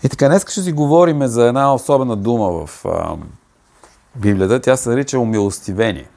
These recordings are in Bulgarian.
И така, днес ще си говорим за една особена дума в Библията. Тя се нарича умилостивение.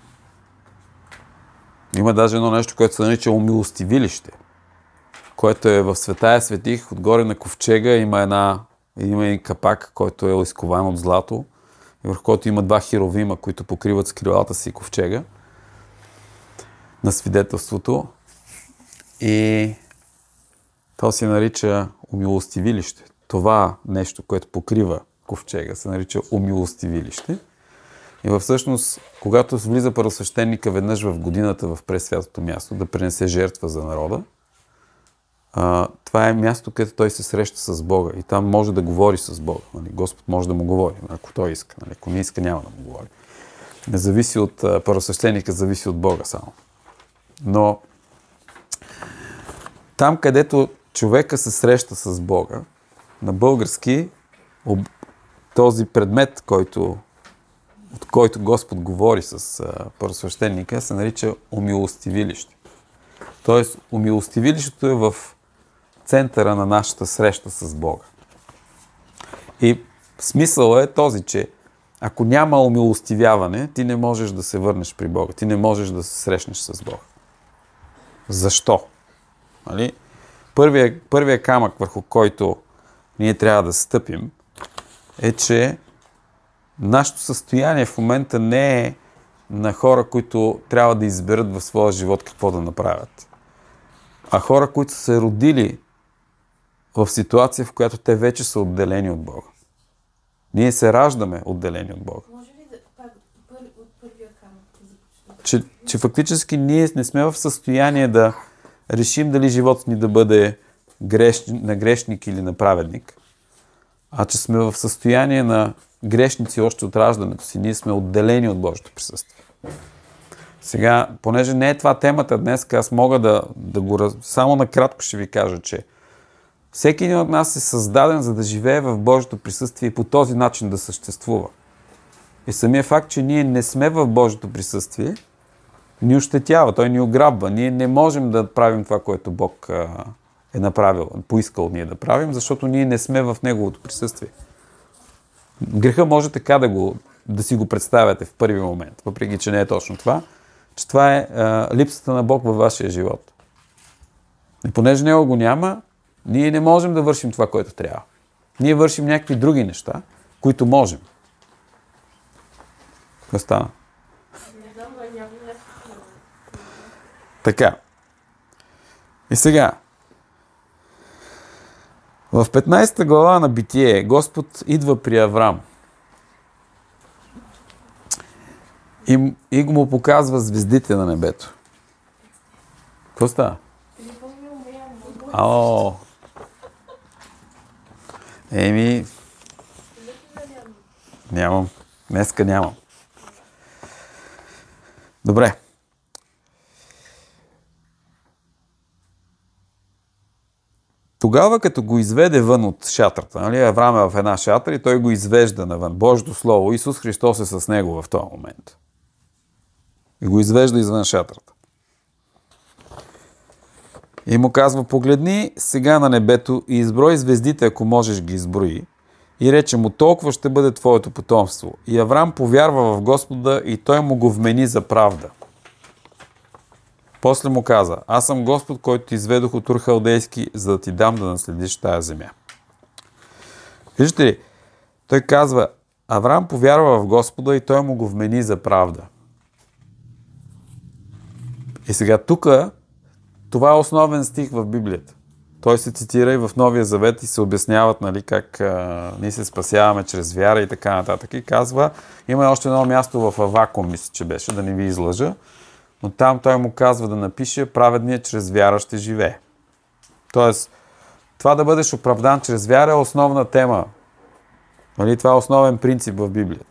Има даже едно нещо, което се нарича умилостивилище, което е в Светая светих, отгоре на ковчега има един капак, който е изкован от злато, и върху който има два херовима, които покриват с крилата си ковчега на свидетелството. И то се нарича умилостивилище. Това нещо, което покрива ковчега, се нарича умилостивилище. И всъщност, когато влиза първосвещеника веднъж в годината в пресвятото място да принесе жертва за народа, това е място, където той се среща с Бога и там може да говори с Бога. Нали? Господ може да му говори, ако той иска. Нали? Ако не иска, няма да му говори. Не зависи от първосвещеника, зависи от Бога само. Но там, където човека се среща с Бога, на български този предмет, от който Господ говори с първосвещеника, се нарича умилостивилище. Тоест, умилостивилището е в центъра на нашата среща с Бога. И смисълът е този, че ако няма умилостивяване, ти не можеш да се върнеш при Бога. Ти не можеш да се срещнеш с Бога. Защо? Нали? Първият камък, върху който ние трябва да стъпим, е, че нашето състояние в момента не е на хора, които трябва да изберат в своя живот какво да направят, а хора, които са се родили в ситуация, в която те вече са отделени от Бога. Ние се раждаме отделени от Бога. Може ли от първия камък? Че фактически ние не сме в състояние да решим дали животът ни да бъде на грешник или на праведник, а че сме в състояние на грешници още от раждането си. Ние сме отделени от Божието присъствие. Сега, понеже не е това темата днес, аз мога само накратко ще ви кажа, че всеки един от нас е създаден, за да живее в Божието присъствие и по този начин да съществува. И самия факт, че ние не сме в Божието присъствие, ни ощетява, той ни ограбва. Ние не можем да правим това, което Бог е направил, поискал ние да правим, защото ние не сме в Неговото присъствие. Греха може така да си го представяте в първи момент, въпреки че не е точно това, че това е липсата на Бог във вашия живот. И понеже Него го няма, ние не можем да вършим това, което трябва. Ние вършим някакви други неща, които можем. Какво стана? Така. И сега. В 15 глава на Битие Господ идва при Аврам и му показва звездите на небето. Какво става? Нямам. Днеска нямам. Добре. Тогава, като го изведе вън от шатрата, нали, Аврам е в една шатра и той го извежда навън. Божието Слово, Исус Христос е с него в този момент. И го извежда извън шатрата. И му казва, погледни сега на небето и изброй звездите, ако можеш ги изброи. И рече му, толкова ще бъде твоето потомство. И Аврам повярва в Господа и той му го вмени за правда. После му каза, аз съм Господ, който ти изведох от Ур Халдейски, за да ти дам да наследиш тая земя. Виждате ли, той казва, Аврам повярва в Господа и той му го вмени за правда. И сега тук, това е основен стих в Библията. Той се цитира и в Новия Завет и се обясняват, нали, как ние се спасяваме чрез вяра и така нататък. И казва, има още едно място в Авакум, мисля, че беше, да не ви излъжа, но там той му казва да напише, праведният чрез вяра ще живее. Тоест, това да бъдеш оправдан чрез вяра е основна тема. Нали, това е основен принцип в Библията.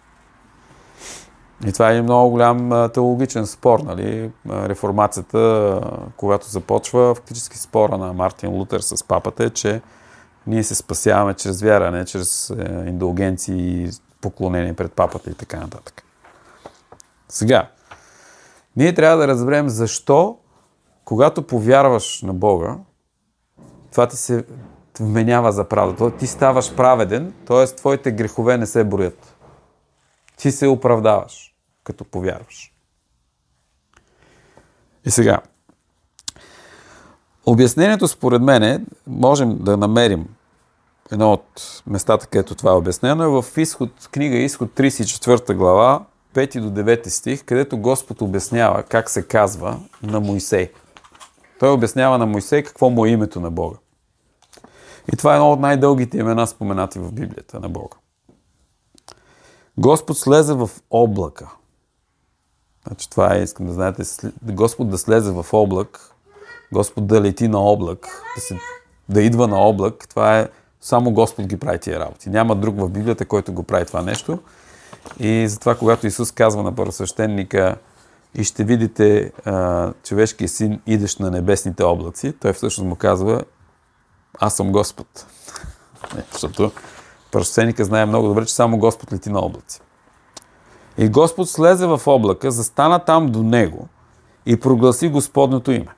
И това е много голям теологичен спор. Нали? Реформацията, когато започва, фактически спора на Мартин Лутер с папата е, че ние се спасяваме чрез вяра, не чрез индулгенции и поклонение пред папата и така нататък. Сега, ние трябва да разберем защо, когато повярваш на Бога, това вменява за правда. Ти ставаш праведен, т.е. твоите грехове не се броят. Ти се оправдаваш, като повярваш. И сега, обяснението според мен можем да намерим едно от местата, където това е обяснено, е в книга Изход 34 глава, 5 до 9 стих, където Господ обяснява как се казва на Мойсей. Той обяснява на Мойсей какво му е името на Бога. И това е едно от най-дългите имена, споменати в Библията на Бога. Господ слезе в облака. Значи това е, искам да знаете, Господ да слезе в облак, Господ да лети на облак, да идва на облак, това е, само Господ ги прави тия работи. Няма друг в Библията, който го прави това нещо. И затова, когато Исус казва на първосвещеника и ще видите човешкия син, идеш на небесните облаци, той всъщност му казва, аз съм Господ. Защото първосвещеника знае много добре, че само Господ лети на облаци. И Господ слезе в облака, застана там до него и прогласи Господното име.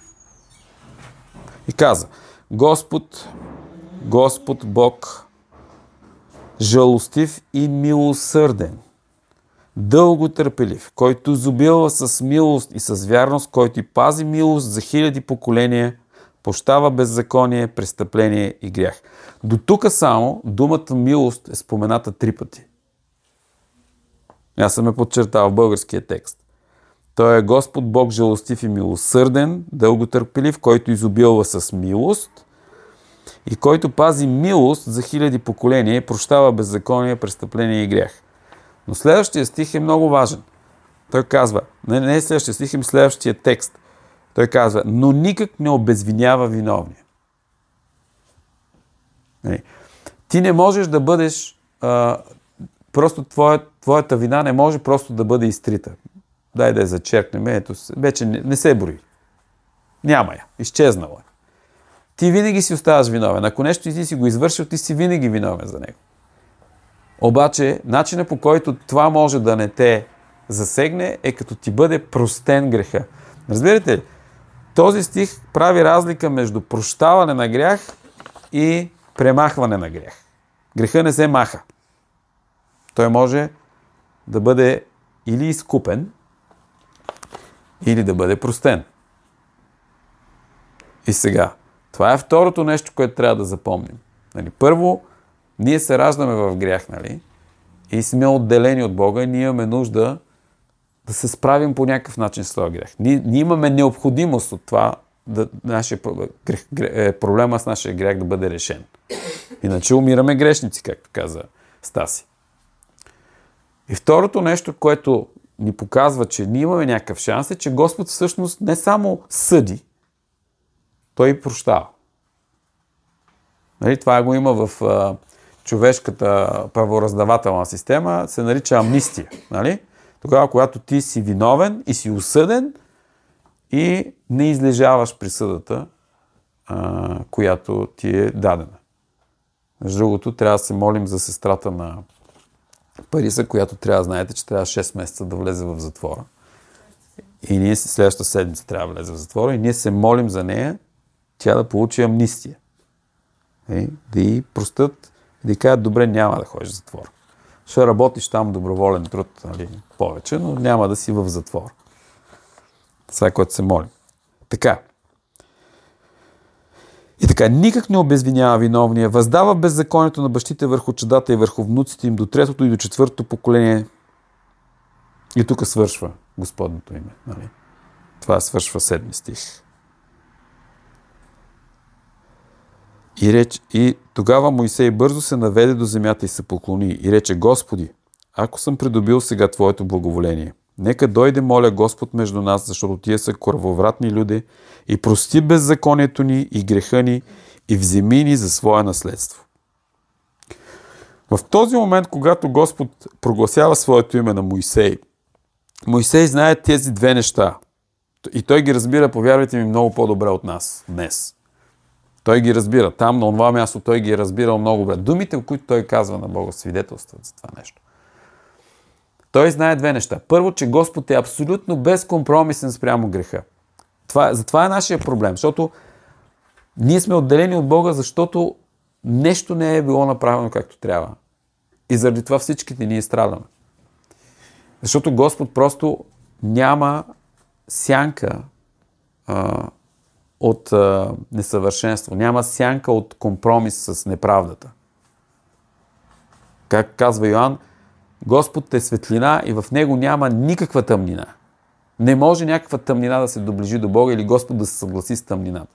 И каза, Господ, Господ Бог, жалостив и милосърден, дълго търпелив, който изобилва с милост и с вярност, който и пази милост за хиляди поколения, пощава беззаконие, престъпление и грях. До тук само думата милост е спомената 3 пъти. Аз съм я подчертал в българския текст. Той е Господ Бог жалостив и милосърден, дълготърпелив, който изобилва с милост и който пази милост за хиляди поколения и прощава беззаконие, престъпление и грях. Но следващия стих е много важен. Той казва, не е следващия стих, е следващия текст. Той казва, но никак не обезвинява виновния. Ти не можеш да бъдеш, просто твоята вина не може просто да бъде изтрита. Дай да я зачеркнем, ето, вече не се брои. Няма я, изчезнала е. Ти винаги си оставаш виновен. Ако нещо ти си го извършил, ти си винаги виновен за него. Обаче, начинът по който това може да не те засегне, е като ти бъде простен греха. Разбирате ли? Този стих прави разлика между прощаване на грях и премахване на грях. Греха не се маха. Той може да бъде или изкупен, или да бъде простен. И сега, това е второто нещо, което трябва да запомним. Нали, първо, ние се раждаме в грях, нали? И сме отделени от Бога и ние имаме нужда да се справим по някакъв начин с този грех. Ние имаме необходимост от това проблема с нашия грех да бъде решен. Иначе умираме грешници, както каза Стаси. И второто нещо, което ни показва, че ние имаме някакъв шанс, е, че Господ всъщност не само съди, той и прощава. Нали, това го има в човешката правораздавателна система, се нарича амнистия. Нали? Тогава, когато ти си виновен и си осъден и не излежаваш присъдата, която ти е дадена. Между другото, трябва да се молим за сестрата на Париса, която трябва да знаете, че трябва 6 месеца да влезе в затвора. И ние следващата седмица трябва да влезе в затвора и ние се молим за нея, тя да получи амнистия. Да й простят, да й кажат, добре, няма да ходиш в затвора. Ще работиш там доброволен труд, нали, повече, но няма да си в затвор. Това е, което се молим. Така. И така, никак не обезвинява виновния, въздава беззаконието на бащите върху чадата и върху внуците им до 3-то и до 4-то поколение. И тук свършва Господното име. Нали? Това свършва 7 стих. И тогава Мойсей бързо се наведе до земята и се поклони и рече, Господи, ако съм придобил сега Твоето благоволение, нека дойде, моля Господ между нас, защото тия са кръвовратни люди и прости беззаконието ни и греха ни и вземи ни за свое наследство. В този момент, когато Господ прогласява своето име на Мойсей, Мойсей знае тези две неща. И той ги разбира, повярвайте ми, много по-добре от нас днес. Той ги разбира. Там, на това място, той ги е разбирал много добре. Думите, които той казва на Бога, свидетелстват за това нещо. Той знае две неща. Първо, че Господ е абсолютно безкомпромисен спрямо греха. Затова е нашия проблем, защото Ние сме отделени от Бога, защото нещо не е било направено както трябва. И заради това всичките ние страдаме. Защото Господ просто няма сянка от несъвършенство. Няма сянка от компромис с неправдата. Как казва Йоан, Господ е светлина и в него няма никаква тъмнина. Не може някаква тъмнина да се доближи до Бога или Господ да се съгласи с тъмнината.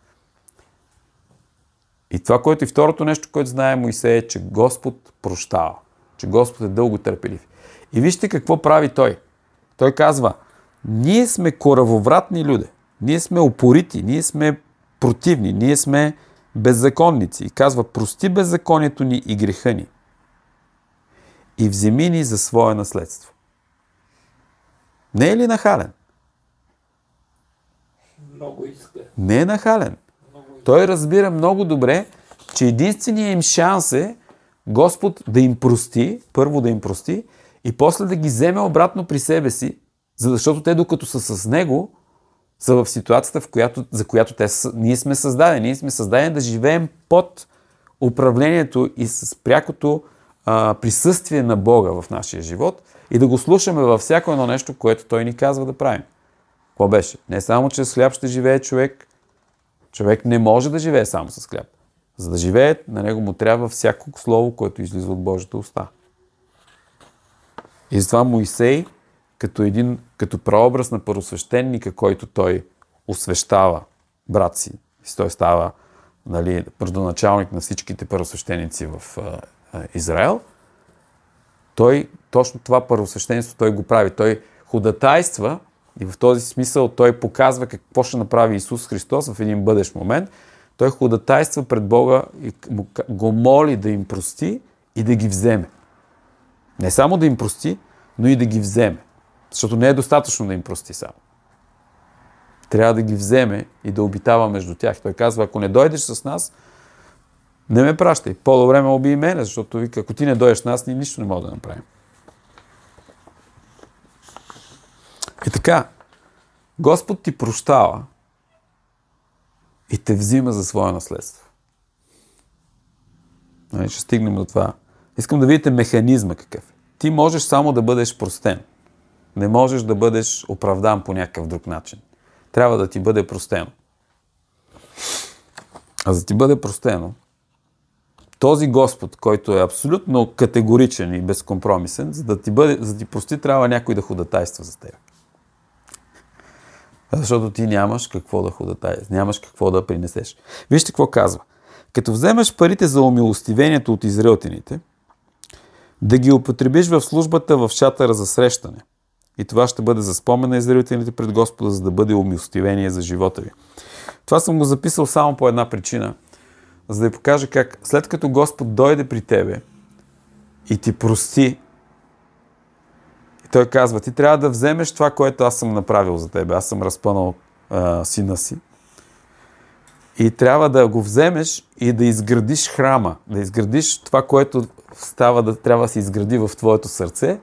И това, което и второто нещо, което знае Моисей е, че Господ прощава. Че Господ е дълго търпелив. И вижте какво прави той. Той казва, ние сме коравовратни люди. Ние сме упорити, ние сме противни, ние сме беззаконници. И казва, прости беззаконието ни и греха ни. И вземи ни за свое наследство. Не е ли нахален? Много иска. Не е нахален. Той разбира много добре, че единственият им шанс е Господ да им прости, първо да им прости, и после да ги вземе обратно при себе си, защото те, докато са с Него, са в ситуацията, за която ние сме създадени. Ние сме създадени да живеем под управлението и с прякото присъствие на Бога в нашия живот и да го слушаме във всяко едно нещо, което Той ни казва да правим. Какво беше? Не само, че с хляб ще живее човек. Човек не може да живее само с хляб. За да живее, на него му трябва всяко слово, което излиза от Божията уста. И затова Моисей, като прообраз на първосвещеника, който той освещава брат си, и той става родоначалник на всичките първосвещеници в Израел, той точно това първосвещенство той го прави. Той ходатайства и в този смисъл той показва какво ще направи Исус Христос в един бъдещ момент. Той ходатайства пред Бога и го моли да им прости и да ги вземе. Не само да им прости, но и да ги вземе. Защото не е достатъчно да им прости само. Трябва да ги вземе и да обитава между тях. Той казва, ако не дойдеш с нас, не ме пращай. По-добре ме убий мене, защото вика, ако ти не дойдеш с нас, ние нищо не можем да направим. И така, Господ ти прощава и те взима за свое наследство. Ще стигнем до това. Искам да видите механизма какъв е. Ти можеш само да бъдеш простен. Не можеш да бъдеш оправдан по някакъв друг начин. Трябва да ти бъде простено. А за да ти бъде простено, този Господ, който е абсолютно категоричен и безкомпромисен, за да ти прости, трябва някой да ходатайства за теб. Защото ти нямаш какво да ходатайстваш, нямаш какво да принесеш. Вижте какво казва. Като вземеш парите за умилостивението от израелтяните, да ги употребиш в службата в шатъра за срещане. И това ще бъде за спомен на израелтяните пред Господа, за да бъде умилостивение за живота ви. Това съм го записал само по една причина, за да ви покажа как след като Господ дойде при тебе и ти прости, и той казва, ти трябва да вземеш това, което аз съм направил за тебе. Аз съм разпънал сина си. И трябва да го вземеш и да изградиш храма, да изградиш това, което трябва да се изгради в твоето сърце.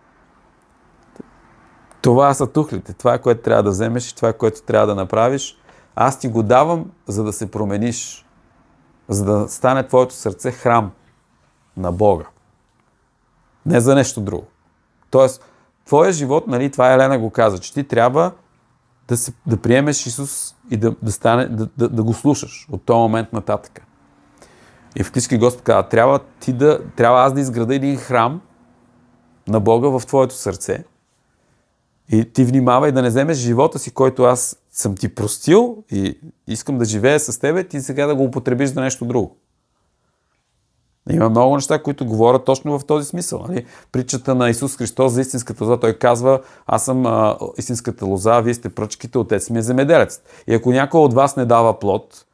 Това са тухлите, това, което трябва да вземеш и това, което трябва да направиш. Аз ти го давам, за да се промениш, за да стане твоето сърце храм на Бога. Не за нещо друго. Тоест, твоя живот, това Елена го каза, че ти трябва да приемеш Исус и да го слушаш от този момент нататък. И фактически Господ казва, трябва аз да изграда един храм на Бога в твоето сърце. И ти внимавай да не вземеш живота си, който аз съм ти простил и искам да живея с тебе, ти сега да го употребиш за нещо друго. Има много неща, които говорят точно в този смисъл. Притчата на Исус Христос за истинската лоза, той казва, аз съм истинската лоза, вие сте пръчките, отец ми е земеделец. И ако някой от вас не дава плод,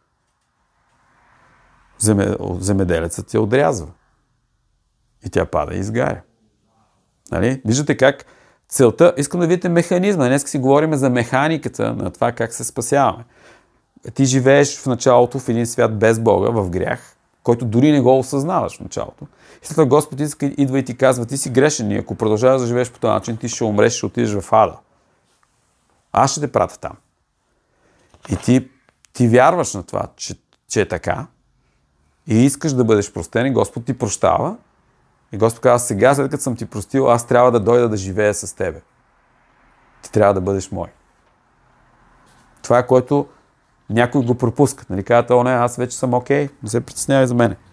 земеделецът я отрязва. И тя пада и изгаря. Виждате как целта, искам да видите механизма. Днес си говорим за механиката на това как се спасяваме. Ти живееш в началото в един свят без Бога, в грях, който дори не го осъзнаваш в началото. И след това Господ идва и ти казва, ти си грешен и ако продължаваш да живееш по този начин, ти ще умреш, ще отидеш в ада. Аз ще те пратя там. И ти ти вярваш на това, че е така и искаш да бъдеш простен и Господ ти прощава и Господ казва, сега, след като съм ти простил, аз трябва да дойда да живея с тебе. Ти трябва да бъдеш мой. Това е което някой го пропускат. Нали казват, не, аз вече съм окей, не се притеснявай за мене.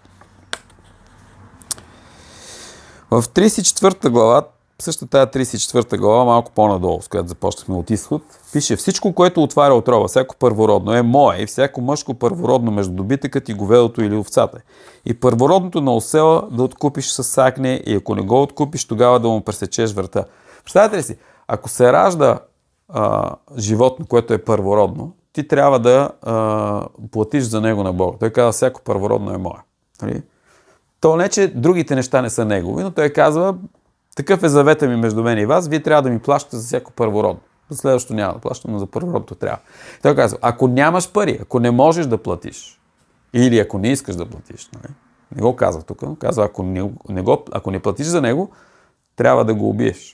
В 34 глава, същата тая 34 глава, малко по-надолу, с която започнахме от изход, пише, всичко, което отваря отрова, всяко първородно е мое и всяко мъжко първородно между добитъкът и говедото или овцата. И първородното на осела да откупиш с агне и ако не го откупиш, тогава да му пресечеш врата. Представете ли си, ако се ражда животно, което е първородно, ти трябва да платиш за него на Бога. Той казва, всяко първородно е мое. Нали? То не, че другите неща не са негови, но той казва, такъв е завета ми между мен и вас, вие трябва да ми плащате за всяко първородно. За следващото няма да плащам, но за първородното трябва. Той казва, ако нямаш пари, ако не можеш да платиш, или ако не искаш да платиш, нали? Не го казва тук, но казва, ако не платиш за него, трябва да го убиеш.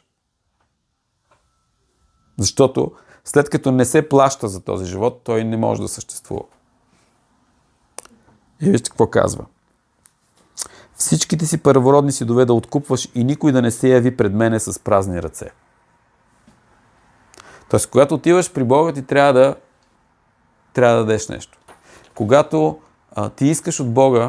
Защото след като не се плаща за този живот, той не може да съществува. И вижте какво казва. Всичките си първородни сидове да откупваш и никой да не се яви пред мене с празни ръце. Тоест, когато отиваш при Бога, ти трябва да дадеш нещо. Когато ти искаш от Бога,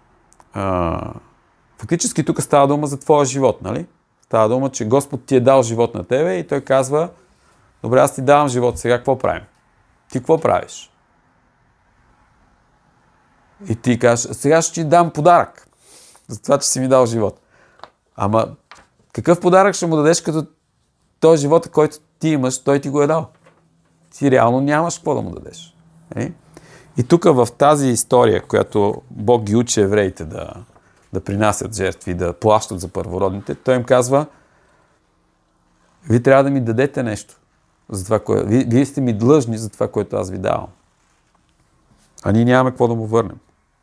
фактически тук става дума за твоя живот, нали? Става дума, че Господ ти е дал живот на тебе и той казва, добре, аз ти давам живот, сега какво правим? Ти какво правиш? И ти кажеш, сега ще ти дам подарък. За това, че си ми дал живот. Ама какъв подарък ще му дадеш, като този живот, който ти имаш, той ти го е дал? Ти реално нямаш какво да му дадеш. И тук в тази история, която Бог ги учи евреите да принасят жертви, да плащат за първородните, той им казва, вие трябва да ми дадете нещо. За това, вие сте ми длъжни за това, което аз ви давам. А ние нямаме какво да му върнем.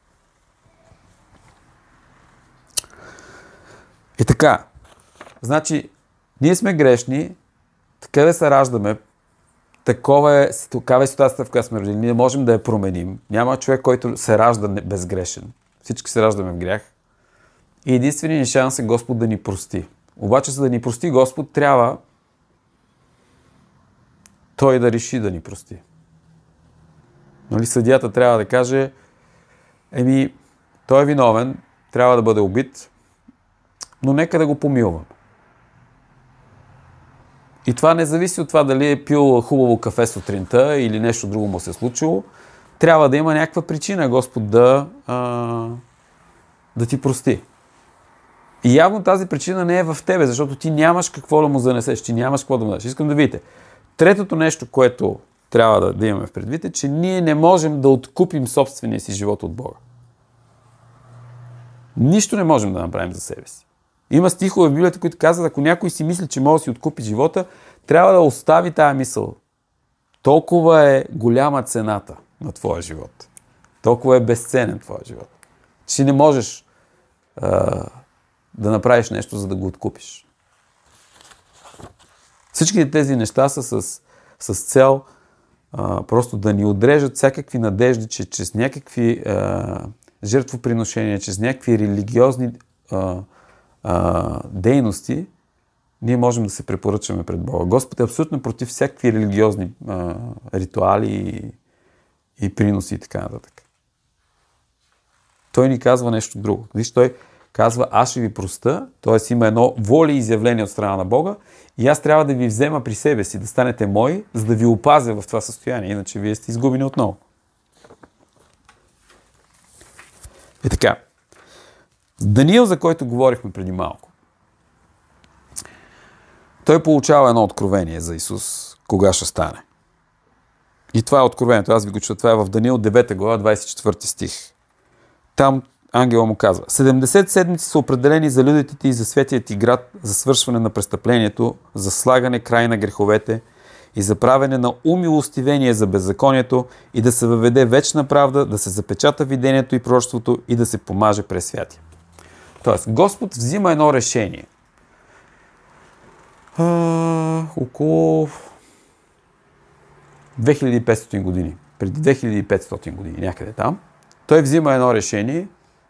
И така, значи, ние сме грешни, така да се раждаме, такава е ситуацията, в която сме родили. Ние можем да я променим. Няма човек, който се ражда безгрешен. Всички се раждаме в грях. И единственият ни шанс е Господ да ни прости. Обаче, за да ни прости Господ, трябва Той да реши да ни прости. Нали, съдията трябва да каже, той е виновен, трябва да бъде убит, но нека да го помилвам. И това не зависи от това дали е пил хубаво кафе сутринта или нещо друго му се е случило. Трябва да има някаква причина Господ да ти прости. И явно тази причина не е в тебе, защото ти нямаш какво да му занесеш, ти нямаш какво да му дадеш. Искам да видите. Третото нещо, което трябва да имаме в предвид е, че ние не можем да откупим собствения си живот от Бога. Нищо не можем да направим за себе си. Има стихове в Библията, които казват, ако някой си мисли, че може да си откупи живота, трябва да остави тая мисъл. Толкова е голяма цената на твоя живот. Толкова е безценен твоя живот. Че не можеш да направиш нещо, за да го откупиш. Всички тези неща са с цел просто да ни отрежат всякакви надежди, че чрез някакви жертвоприношения, чрез някакви религиозни дейности, ние можем да се препоръчаме пред Бога. Господ е абсолютно против всякакви религиозни ритуали и приноси и така нататък. Той ни казва нещо друго. Виж, той казва, аз ще ви проста, т.е. има едно волеизявление от страна на Бога и аз трябва да ви взема при себе си, да станете мои, за да ви опазя в това състояние, иначе вие сте изгубени отново. И така. Даниил, за който говорихме преди малко, той получава едно откровение за Исус, кога ще стане. И това е откровението, аз ви го чета, това е в Даниил 9 глава, 24 стих. Там ангела му казва, 70 седмици са определени за людите ти и за светия ти град, за свършване на престъплението, за слагане край на греховете и за правене на умилостивение за беззаконието и да се въведе вечна правда, да се запечата видението и пророчеството и да се помаже през святия. Тоест, Господ взима едно решение. Около 2500 години преди 2500 години, някъде там, той взима едно решение,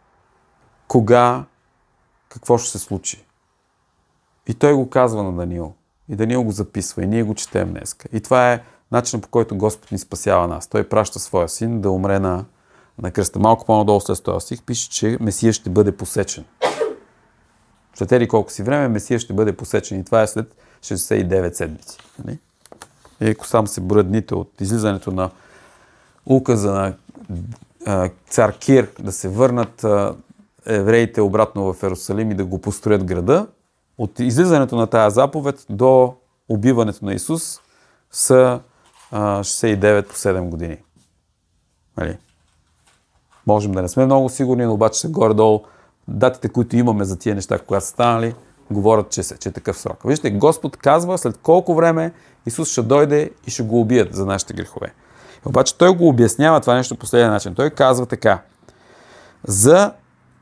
какво ще се случи. И той го казва на Даниил. И Даниил го записва. И ние го четем днеска. И това е начинът, по който Господ ни спасява нас. Той праща своя син да умре на кръста. Малко по-надолу след този стих пише, че Месия ще бъде посечен. След ели колко си време Месия ще бъде посечен. И това е след 69 седмици. И ако само се броят дните от излизането на указа на цар Кир да се върнат евреите обратно в Йерусалим и да го построят града, от излизането на тая заповед до убиването на Исус са 69 по 7 години. Нали? Можем да не сме много сигурни, но обаче горе-долу датите, които имаме за тия неща, когато са станали, говорят, че е такъв срок. Вижте, Господ казва след колко време Исус ще дойде и ще го убият за нашите грехове. Обаче той го обяснява това нещо по последния начин. Той казва така: за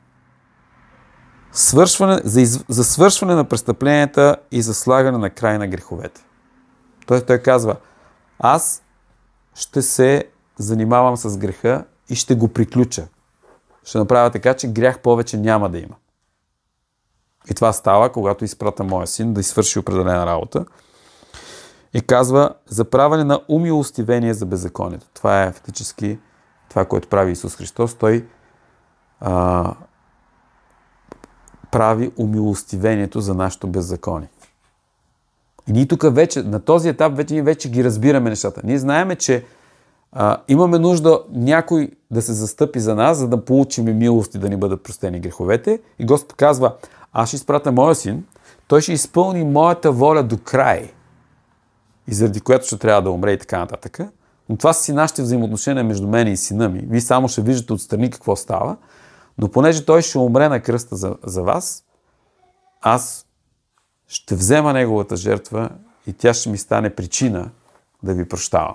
свършване на престъпленията и за слагане на край на греховете. Той казва: аз ще се занимавам с греха и ще го приключа. Ще направя така, че грях повече няма да има. И това става, когато изпрата моя син да извърши определена работа. И казва: за правене на умилостивение за беззаконието. Това е фактически това, което прави Исус Христос. Той прави умилостивението за нашето беззаконие. И ние тук вече, на този етап, вече ги разбираме нещата. Ние знаеме, че имаме нужда някой да се застъпи за нас, за да получим милост и да ни бъдат простени греховете. И Господ казва: аз ще изпратя моя син, той ще изпълни моята воля до край. И заради което ще трябва да умре и така нататък. Но това са си нашите взаимоотношения между мен и сина ми. Вие само ще виждате отстрани какво става. Но понеже той ще умре на кръста за вас, аз ще взема неговата жертва и тя ще ми стане причина да ви прощавам.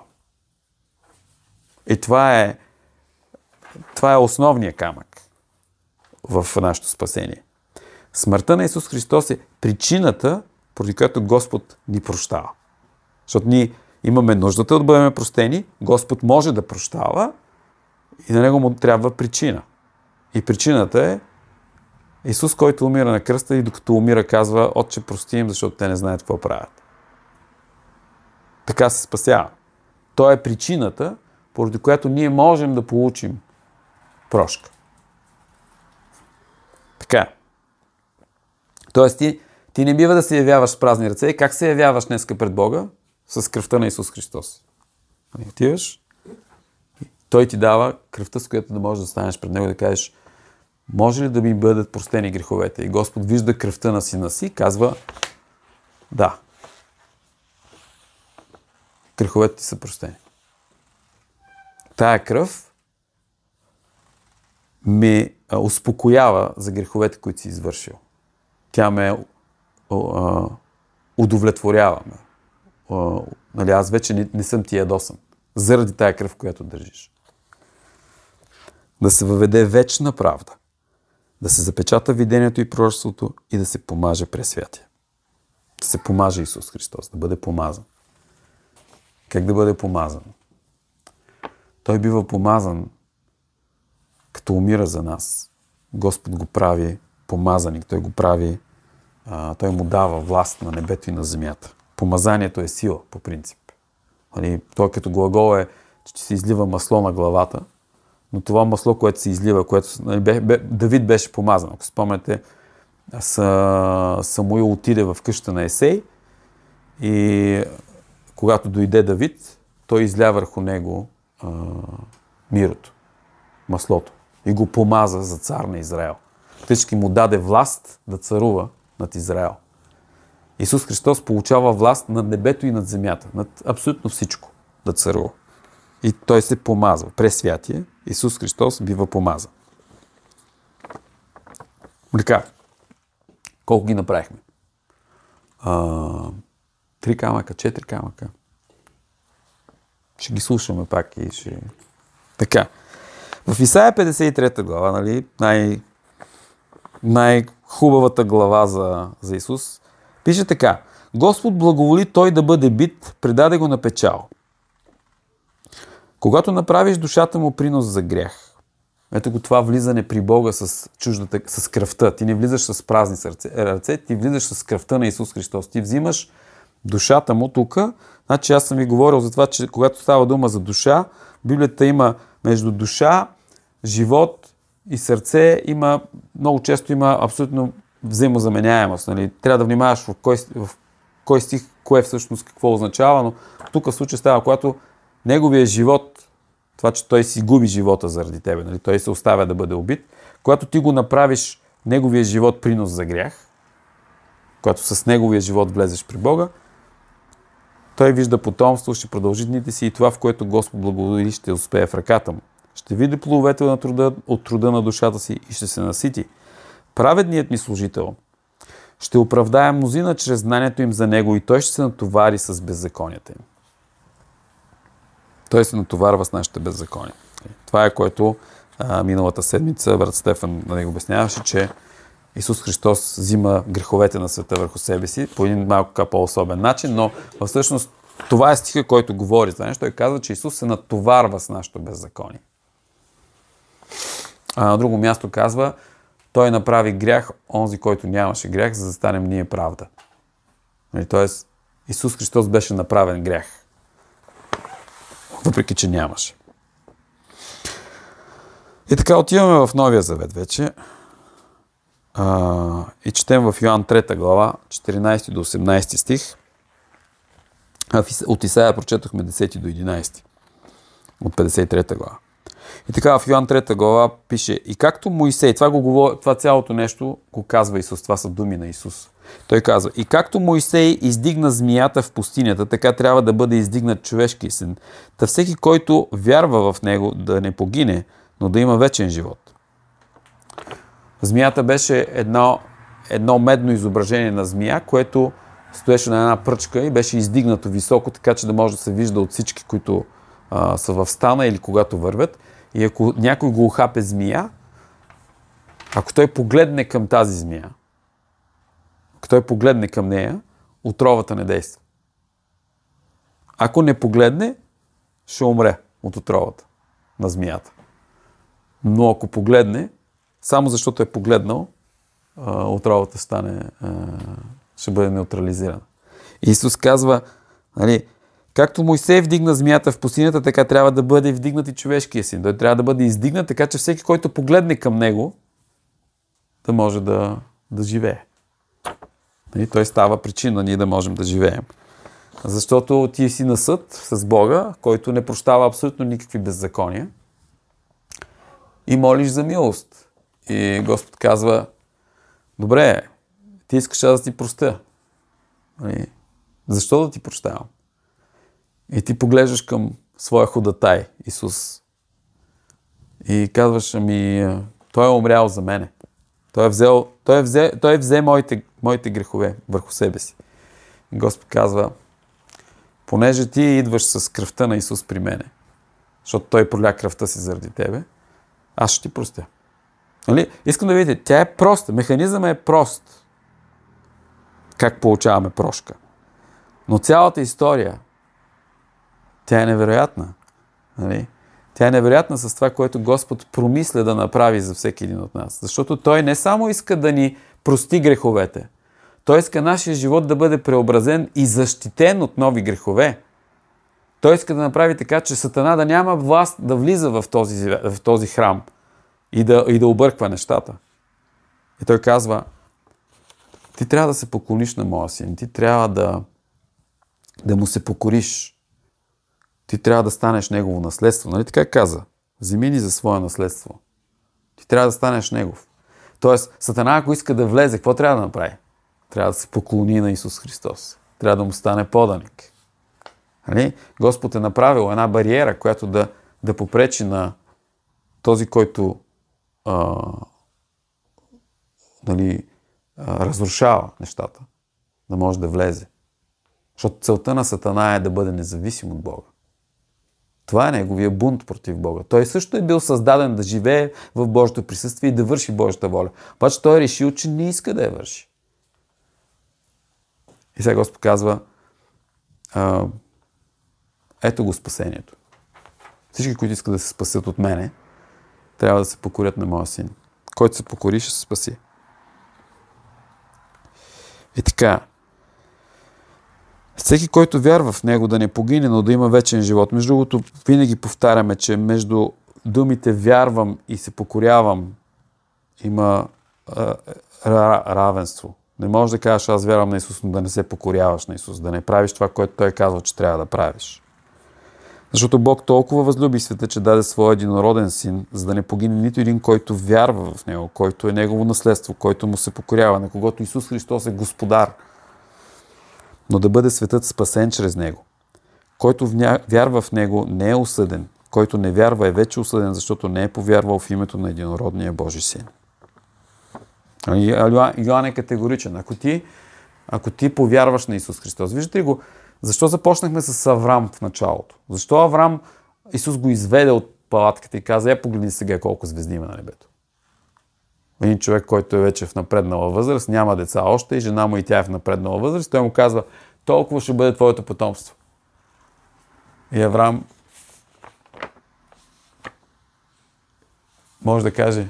И това е основният камък в нашето спасение. Смъртта на Исус Христос е причината, поради която Господ ни прощава. Защото ние имаме нуждата да бъдем простени, Господ може да прощава и на него му трябва причина. И причината е Исус, който умира на кръста и докато умира казва: Отче, прости им, защото те не знаят какво правят. Така се спасява. То е причината, поради която ние можем да получим прошка. Така. Тоест ти не бива да се явяваш с празни ръце. И как се явяваш днеска пред Бога? С кръвта на Исус Христос. Отиваш, той ти дава кръвта, с която да можеш да станеш пред него и да кажеш: може ли да ми бъдат простени греховете? И Господ вижда кръвта на сина си и казва: да. Греховете ти са простени. Тая кръв ме успокоява за греховете, които си извършил. Тя ме удовлетворява. Нали, аз вече не съм ти ядосан. Заради тая кръв, която държиш. Да се въведе вечна правда. Да се запечата видението и пророчеството и да се помаже Пресвятия. Да се помаже Исус Христос, да бъде помазан. Как да бъде помазан? Той бива помазан, като умира за нас. Господ го прави помазаник. Той му дава власт на небето и на земята. Помазанието е сила, по принцип. Той като глагол е, че се излива масло на главата, но това масло, което се излива, което Давид беше помазан. Ако спомняте, Самуил отиде в къщата на Есей и когато дойде Давид, той изля върху него мирото, маслото и го помаза за цар на Израел. Тъжки му даде власт да царува над Израел. Исус Христос получава власт над небето и над земята, над абсолютно всичко да царува. И той се помазва. Пресвятие Исус Христос бива помазан. Така, колко ги направихме? 3 камъка, 4 камъка. Ще ги слушаме пак и ще... Така. В Исаия 53 глава, нали, най-хубавата глава за Исус, пише така: Господ благоволи той да бъде бит, предаде го на печал. Когато направиш душата му принос за грях, ето го това влизане при Бога с чуждата, с кръвта. Ти не влизаш с празни ръце, ти влизаш с кръвта на Исус Христос. Ти взимаш душата му тук. Значи аз съм ви говорил за това, че когато става дума за душа, Библията има между душа, живот и сърце, много често има абсолютно взаимозаменяемост. Нали? Трябва да внимаваш в кой стих, кое всъщност какво означава, но тук в случай става, когато неговия живот, това, че той си губи живота заради тебе, нали? Той се оставя да бъде убит, когато ти го направиш неговия живот принос за грях, когато с неговия живот влезеш при Бога, той вижда потомство, ще продължи дните си и това, в което Господ благоволи, ще успее в ръката му. Ще види плодовете от труда на душата си и ще се насити. Праведният ми служител ще оправдае мнозина чрез знанието им за него и той ще се натовари с беззаконията им. Той се натоварва с нашите беззакония. Това е което миналата седмица брат Стефан да ни обясняваше, че Исус Христос взима греховете на света върху себе си по един малко по-особен начин, но всъщност това е стиха, който говори за нещо. Той казва, че Исус се натоварва с нашето беззаконие. А на друго място казва, той направи грях, онзи, който нямаше грях, за да станем ние правда. Тоест, Исус Христос беше направен грях. Въпреки, че нямаше. И така отиваме в Новия Завет вече. И четем в Йоан 3 глава, 14 до 18 стих. От Исаия прочетохме 10 до 11. От 53 глава. И така в Йоан 3 глава пише, и както Моисей, това цялото нещо го казва Исус, това са думи на Исус. Той казва, и както Моисей издигна змията в пустинята, така трябва да бъде издигнат човешки син. Та всеки, който вярва в него, да не погине, но да има вечен живот. Змията беше едно медно изображение на змия, което стоеше на една пръчка и беше издигнато високо, така че да може да се вижда от всички, които са в стана или когато вървят. И ако някой го ухапе змия, ако той погледне към тази змия, ако той погледне към нея, отровата не действа. Ако не погледне, ще умре от отровата на змията. Но ако погледне, само защото е погледнал, отровата ще бъде неутрализирана. Исус казва, нали, както Моисей вдигна змията в пустинята, така трябва да бъде вдигнат и човешкия син. Той трябва да бъде издигнат, така че всеки, който погледне към него, да може да живее. И той става причина ние да можем да живеем. Защото ти си на съд с Бога, който не прощава абсолютно никакви беззакония и молиш за милост. И Господ казва, добре, ти искаш да ти простя. Защо да ти прощавам? И ти поглеждаш към своя ходатай, Исус. И казваш, той е умрял за мене. Той взе моите грехове върху себе си. И Господ казва, понеже ти идваш с кръвта на Исус при мене, защото той проля кръвта си заради тебе, аз ще ти простя. Нали? Искам да видите, тя е проста. Механизъмът е прост. Как получаваме прошка. Но цялата история, тя е невероятна. Нали? Тя е невероятна с това, което Господ промисля да направи за всеки един от нас. Защото Той не само иска да ни прости греховете, Той иска нашия живот да бъде преобразен и защитен от нови грехове. Той иска да направи така, че Сатана да няма власт да влиза в този храм и да обърква нещата. И Той казва, ти трябва да се поклониш на моя син, ти трябва да му се покориш. Ти трябва да станеш негово наследство. Нали така каза? Вземи ни за свое наследство. Ти трябва да станеш негов. Тоест, Сатана, ако иска да влезе, какво трябва да направи? Трябва да се поклони на Исус Христос. Трябва да му стане поданик. Нали? Господ е направил една бариера, която да попречи на този, който разрушава нещата, да може да влезе. Защото целта на Сатана е да бъде независим от Бога. Това е неговия бунт против Бога. Той също е бил създаден да живее в Божието присъствие и да върши Божията воля. Обаче той е решил, че не иска да я върши. И сега Господ казва, ето го спасението. Всички, които искат да се спасят от мене, трябва да се покорят на моя син. Който се покори, ще се спаси. И така. Всеки, който вярва в него, да не погине, но да има вечен живот. Между другото, винаги повтаряме, че между думите вярвам и се покорявам има равенство. Не можеш да кажеш, аз вярвам на Исус, но да не се покоряваш на Исус, да не правиш това, което Той е казал, че трябва да правиш. Защото Бог толкова възлюби света, че даде своя единороден син, за да не погине нито един, който вярва в него, който е негово наследство, който му се покорява, на когото Исус Христос е Господар, но да бъде светът спасен чрез него. Който вярва в него, не е осъден. Който не вярва, е вече осъден, защото не е повярвал в името на единородния Божи син. Йоан е категоричен. Ако ти повярваш на Исус Христос, виждате ли го, защо започнахме с Аврам в началото? Защо Аврам, Исус го изведе от палатката и каза, погледни сега колко звезди има на небето. Един човек, който е вече в напреднала възраст, няма деца още и жена му и тя е в напреднала възраст, той му казва, толкова ще бъде твоето потомство. И Аврам може да каже,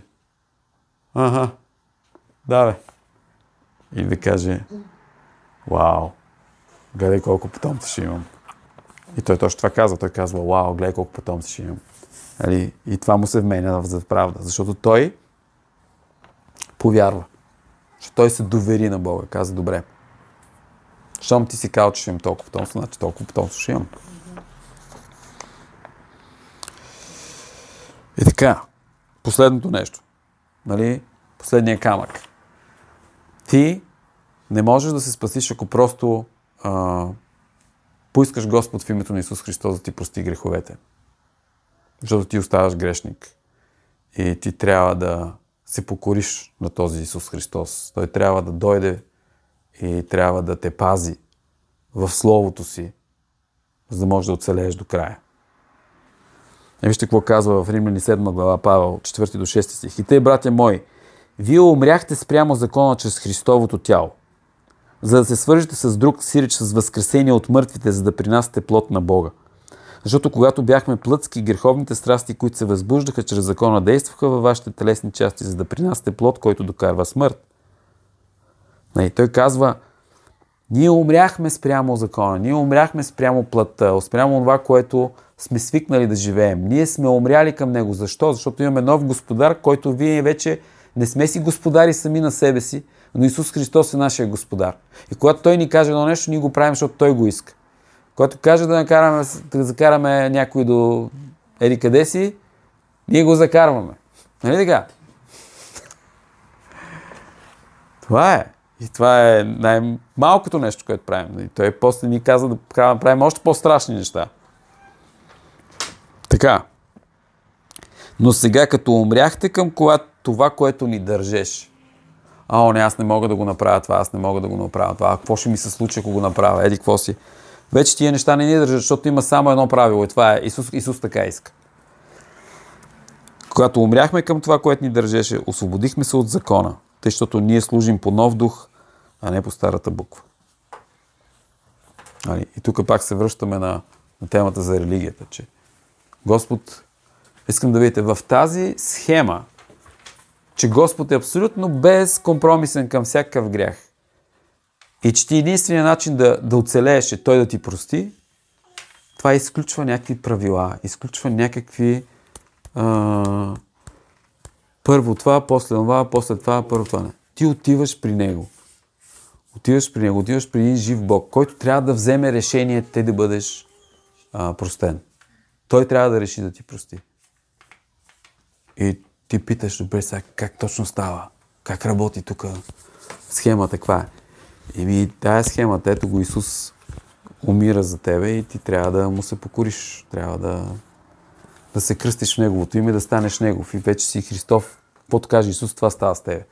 да бе. И да каже, вау, гледай колко потомци ще имам. И той точно това казва. Той казва, вау, гледай колко потомци ще имам. И това му се вменя за правда. Защото той повярва. Защото той се довери на Бога. Каза, добре. Щом ти си казал, че ще имам толкова потомство, значи толкова потомство ще имам. И така, последното нещо. Последния камък. Ти не можеш да се спасиш, ако просто поискаш Господ в името на Исус Христос да ти прости греховете. Защото ти оставаш грешник. И ти трябва да се покориш на този Исус Христос. Той трябва да дойде и трябва да те пази в Словото си, за да можеш да оцелееш до края. И вижте какво казва в Римляни 7 глава Павел, 4 до 6 стих. И тъй, братя мои, вие умряхте спрямо закона чрез Христовото тяло, за да се свържете с друг сиреч с възкресение от мъртвите, за да принасяте плод на Бога. Защото когато бяхме плътски, греховните страсти, които се възбуждаха чрез закона, действаха във вашите телесни части, за да принасяте плод, който докарва смърт. И той казва, ние умряхме спрямо закона, ние умряхме спрямо плътта, спрямо това, което сме свикнали да живеем. Ние сме умряли към него. Защо? Защото имаме нов господар, който вие вече не сме си господари сами на себе си, но Исус Христос е нашия господар. И когато Той ни каже едно нещо, ние го правим, защото Той го иска. Когато каже да закараме някой до еди къде си, ние го закарваме. Нали така? Това е. И това е най-малкото нещо, което правим. И Той после ни каза да правим още по-страшни неща. Така. Но сега, като умряхте към това, което ни държеше. Не, аз не мога да го направя това, аз не мога да го направя това. Какво ще ми се случи, ако го направя? Еди, какво си? Вече тия неща не ни държат, защото има само едно правило и това е Исус така иска. Когато умряхме към това, което ни държеше, освободихме се от закона, тъй, защото ние служим по нов дух, а не по старата буква. И тук пак се връщаме на темата за религията, че Господ, искам да видите, в тази схема, че Господ е абсолютно безкомпромисен към всякакъв грях и че ти единственият начин да оцелееш е Той да ти прости, това изключва някакви правила, изключва някакви първо това, после това, после това, първо това. Не. Ти отиваш при Него. Отиваш при един жив Бог, който трябва да вземе решение те да бъдеш простен. Той трябва да реши да ти прости. И ти питаш, добре, сега как точно става? Как работи тук схемата, каква е? Тая схемата, ето го Исус умира за тебе и ти трябва да му се покориш. Трябва да се кръстиш в Неговото име, да станеш Негов. И вече си Христов. Каквото каже Исус, това става с тебе.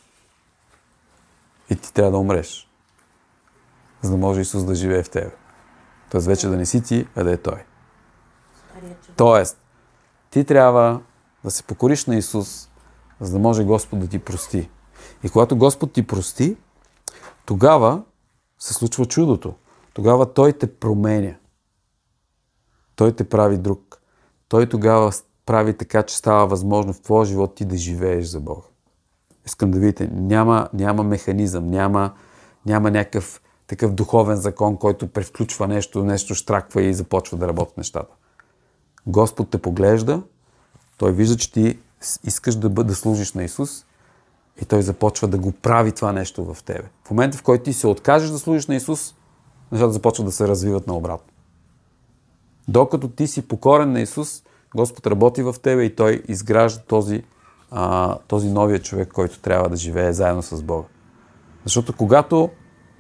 И ти трябва да умреш. За да може Исус да живее в тебе. Тоест вече да не си ти, а да е Той. Тоест, ти трябва да се покориш на Исус, за да може Господ да ти прости. И когато Господ ти прости, тогава се случва чудото. Тогава Той те променя. Той те прави друг. Той тогава прави така, че става възможно в твоя живот ти да живееш за Бога. Искам да видите, няма механизъм, няма някакъв такъв духовен закон, който превключва нещо щраква и започва да работят нещата. Господ те поглежда, Той вижда, че ти искаш да служиш на Исус и Той започва да го прави това нещо в тебе. В момента, в който ти се откажеш да служиш на Исус, нещата започват да се развиват наобратно. Докато ти си покорен на Исус, Господ работи в тебе и Той изгражда този новия човек, който трябва да живее заедно с Бога. Защото когато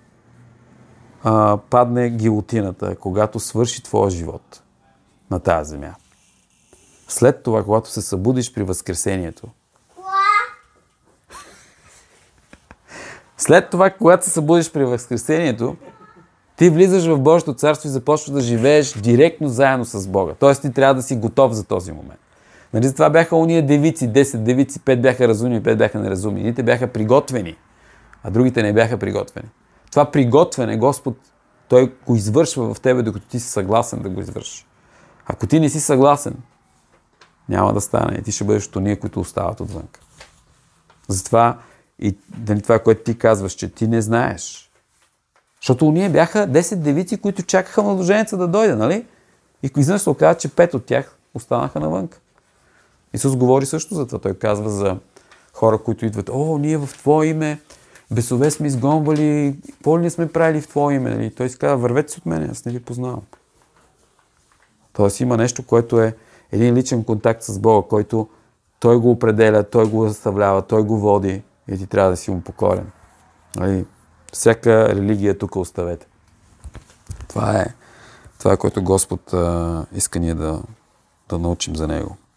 падне гилотината, когато свърши твоя живот на тази земя, след това, когато се събудиш при Възкресението, ти влизаш в Божието царство и започваш да живееш директно заедно с Бога. Тоест ти трябва да си готов за този момент. Нали, затова бяха уния девици, 10 девици, 5 бяха разумни, 5 бяха неразумни. Едните бяха приготвени, а другите не бяха приготвени. Това приготвяне, Господ, Той го извършва в тебе, докато ти си съгласен да го извършиш. Ако ти не си съгласен, няма да стане. И ти ще бъдеш от ония, които остават отвън. Затова и това, което ти казваш, че ти не знаеш. Защото уния бяха 10 девици, които чакаха младоженеца да дойде, нали? И изведнъж се оказа, че 5 от тях останаха навън. Исус говори също за това. Той казва за хора, които идват, ние в Твое име бесове сме изгонвали, какво ли не сме правили в Твое име? Нали? Той си казва, вървете си от мене, аз не ви познавам. Тоест има нещо, което е един личен контакт с Бога, който Той го определя, Той го заставлява, Той го води и ти трябва да си му покорен. Нали? Всяка религия тук оставете. Това е което Господ иска ние да научим за Него.